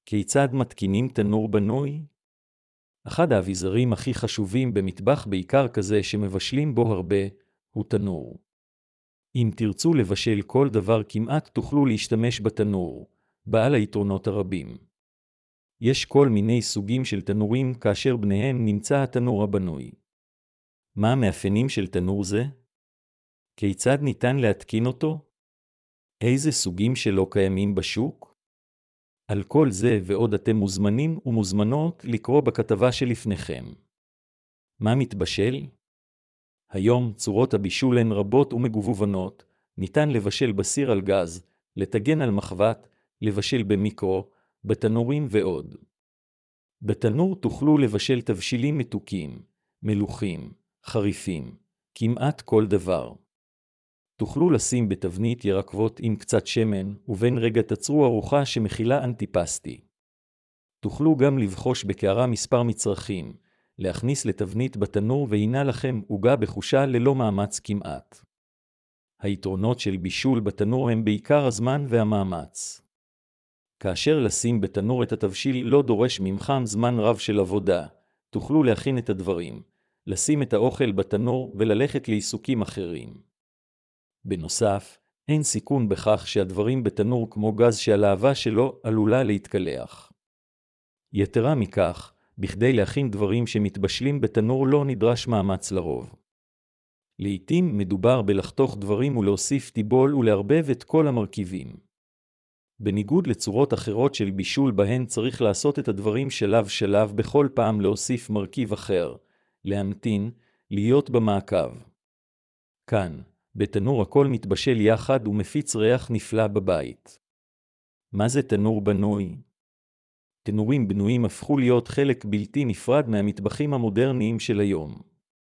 כיצד מתקינים תנור בנוי? אחד האביזרים הכי חשובים במטבח, בעיקר כזה שמבשלים בו הרבה, הוא תנור. אם תרצו לבשל כל דבר כמעט תוכלו להשתמש בתנור, בעל היתרונות הרבים. יש כל מיני סוגים של תנורים כאשר ביניהם נמצא התנור הבנוי. מה המאפיינים של תנור זה? כיצד ניתן להתקין אותו? איזה סוגים שלו קיימים בשוק? על כל זה ועוד אתם מוזמנים ומוזמנות לקרוא בכתבה שלפניכם. מה מתבשל? היום צורות הבישול הן רבות ומגוונות, ניתן לבשל בסיר על גז, לטגן על מחבת, לבשל במיקרו, בתנורים ועוד. בתנור תוכלו לבשל תבשילים מתוקים, מלוחים, חריפים, כמעט כל דבר. תוכלו לשים בתבנית ירקות עם קצת שמן, ובין רגע תצרו ארוחה שמכילה אנטיפסטי. תוכלו גם לבחוש בקערה מספר מצרכים, להכניס לתבנית בתנור והנה לכם עוגה בחושה ללא מאמץ כמעט. היתרונות של בישול בתנור הם בעיקר הזמן והמאמץ. כאשר לשים בתנור את התבשיל לא דורש ממכם זמן רב של עבודה, תוכלו להכין את הדברים, לשים את האוכל בתנור וללכת לעיסוקים אחרים. בנוסף, אין סיכון בכך שהדברים בתנור כמו גז שהלהבה שלו עלולה להתקלח. יתרה מכך, בכדי להכין דברים שמתבשלים בתנור לא נדרש מאמץ לרוב. לעתים מדובר בלחתוך דברים ולהוסיף טיבול ולערבב את כל המרכיבים. בניגוד לצורות אחרות של בישול בהן צריך לעשות את הדברים שלב שלב בכל פעם להוסיף מרכיב אחר, להמתין, להיות במעקב. כאן, בתנור הכל מתבשל יחד ומפיץ ריח נפלא בבית. מה זה תנור בנוי? תנורים בנויים הפכו להיות חלק בלתי נפרד מהמטבחים המודרניים של היום.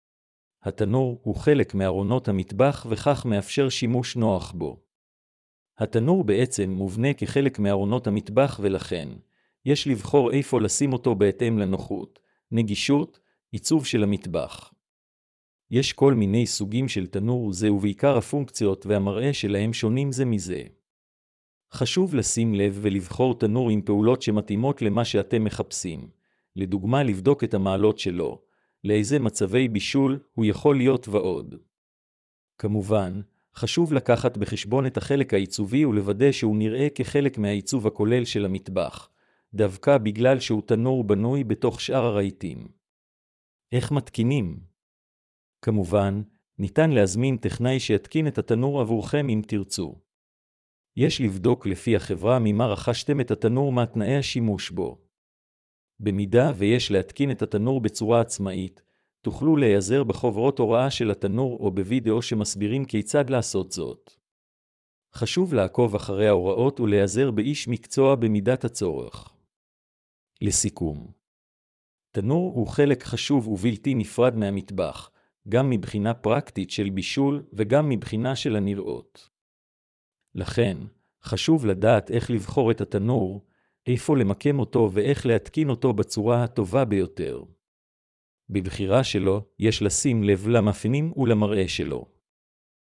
התנור הוא חלק מארונות המטבח וכך מאפשר שימוש נוח בו. התנור בעצם מובנה כחלק מארונות המטבח ולכן, יש לבחור איפה לשים אותו בהתאם לנוחות, נגישות, עיצוב של המטבח. יש כל מיני סוגים של תנור זה ובעיקר הפונקציות והמראה שלהם שונים זה מזה. חשוב לשים לב ולבחור תנור עם פעולות שמתאימות למה שאתם מחפשים. לדוגמה לבדוק את המעלות שלו, לאיזה מצבי בישול הוא יכול להיות ועוד. כמובן, חשוב לקחת בחשבון את החלק העיצובי ולוודא שהוא נראה כחלק מהעיצוב הכולל של המטבח, דווקא בגלל שהוא תנור בנוי בתוך שאר הרהיטים. איך מתקינים? כמובן, ניתן להזמין טכנאי שיתקין את התנור עבורכם אם תרצו. יש לבדוק לפי החברה ממה רכשתם את התנור מה תנאי השימוש בו. במידה ויש להתקין את התנור בצורה עצמאית, תוכלו להיעזר בחוברות הוראה של התנור או בווידאו שמסבירים כיצד לעשות זאת. חשוב לעקוב אחרי ההוראות ולהיעזר באיש מקצוע במידת הצורך. לסיכום, תנור הוא חלק חשוב ובלתי נפרד מהמטבח, גם מבחינה פרקטית של בישול וגם מבחינה של הנראות. לכן, חשוב לדעת איך לבחור את התנור, איפה למקם אותו ואיך להתקין אותו בצורה הטובה ביותר. בבחירה שלו, יש לשים לב למאפיינים ולמראה שלו.